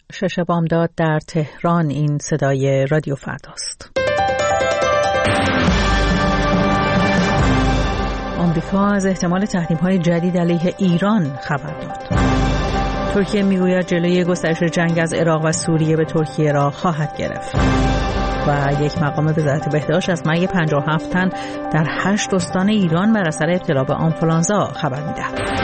شش بامداد در تهران. این صدای رادیو فرداست. آمریکا از احتمال تحریم‌های جدید علیه ایران خبر داد. ترکیه میگوید جلوی گسترش جنگ از عراق و سوریه به ترکیه را خواهد گرفت. و یک مقام وزارت بهداشت از مرگ 57 تن در 8 استان ایران بر اثر ابتلا به آنفولانزا خبر می‌دهد.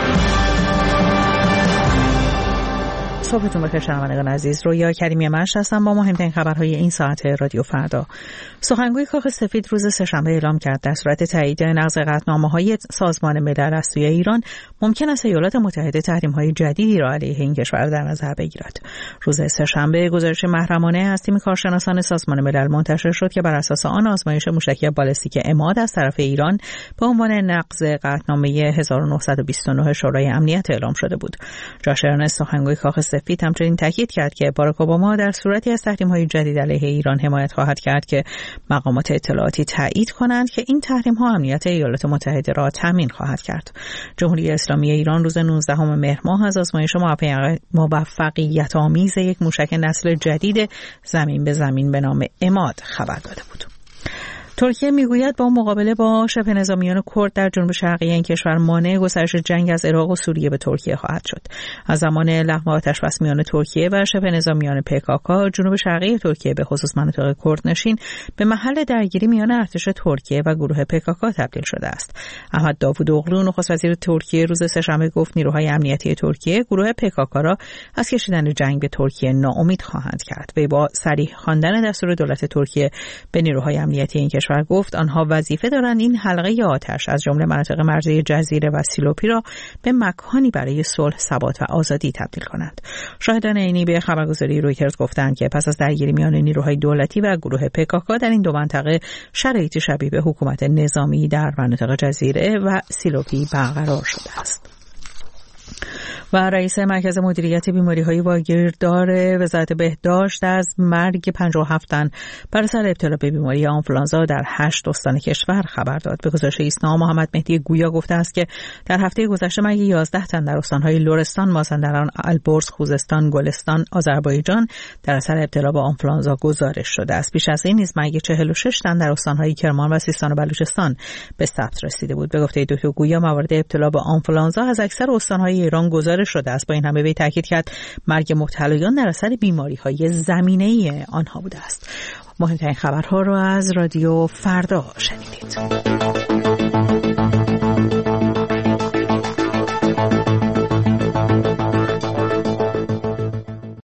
صبحتون بخیر شنوندگان عزیز. رویا کریمی مشت هستم با مهمترین خبرهای این ساعت رادیو فردا. سخنگوی کاخ سفید روز سه‌شنبه اعلام کرد در صورت تایید نقض قطعنامه‌های سازمان ملل از سوی ایران ممکن است ایالات متحده تحریم‌های جدیدی را علیه این کشور در نظر بگیرد. روز سه‌شنبه گزارش محرمانه از تیم کارشناسان سازمان ملل منتشر شد که بر اساس آن آزمایش موشکی بالستیک عماد از طرف ایران به عنوان نقض قطعنامه 1929 شورای امنیت اعلام شده بود. جاش ارنست سخنگوی کاخ سفید همچنین تاکید کرد که باراک اوباما در صورتی از تحریم‌های جدید علیه ایران حمایت خواهد کرد که مقامات اطلاعاتی تایید کنند که این تحریم‌ها امنیت ایالات متحده را تضمین خواهد کرد. جمهوری اسلامی ایران روز 19 مهر ماه از آزمایش موفقیت‌آمیز یک موشک نسل جدید زمین به زمین به نام عماد خبر داده بود. ترکیه میگوید با مقابله با شبه نظامیان کرد در جنوب شرقی این کشور مانع گسترش جنگ از عراق و سوریه به ترکیه خواهد شد. از زمان لغو آتش‌بس میان ترکیه و شبه نظامیان PKK جنوب شرقی ترکیه به خصوص مناطق کردنشین به محل درگیری میان ارتش ترکیه و گروه PKK تبدیل شده است. احمد داوودوغلو نخست وزیر ترکیه روز سه‌شنبه گفت نیروهای امنیتی ترکیه گروه PKK را از کشیدن جنگ به ترکیه ناامید خواهند کرد. وی با صریح خواندن دستور دولت ترکیه به نیروهای امنیتی این کشور گفت آنها وظیفه دارند این حلقه آتش از جمله مناطق مرزی جزیره و سیلوپی را به مکانی برای صلح، ثبات و آزادی تبدیل کنند. شاهدان عینی به خبرگزاری رویترز گفتند که پس از درگیری میان نیروهای دولتی و گروه PKK در این دو منطقه شرایطی شبیه به حکومت نظامی در مناطق جزیره و سیلوپی برقرار شده است. و رئیس مرکز مدیریت بیماری‌های واگیردار وزارت بهداشت از مرگ 57 تن بر اثر ابتلا به بیماری آنفولانزا در 8 استان کشور خبر داد. به گزارش ایسنا محمد مهدی گویا گفته است که در هفته گذشته مرگ 11 تن در استان‌های لرستان، مازندران، البرز، خوزستان، گلستان، آذربایجان در اثر ابتلا به آنفولانزا گزارش شده است. بیش از این نیز مرگ 46 تن در استان‌های کرمان و سیستان و بلوچستان به ثبت رسیده بود. به گفته دکتر گویا موارد ابتلا به آنفولانزا از اکثر استان‌های ایران گزارش شده است. با این همه وی تاکید کرد مرگ مبتلایان در اثر بیماری‌های زمینه‌ای آنها بوده است. مهمترین خبرها را از رادیو فردا شنیدید.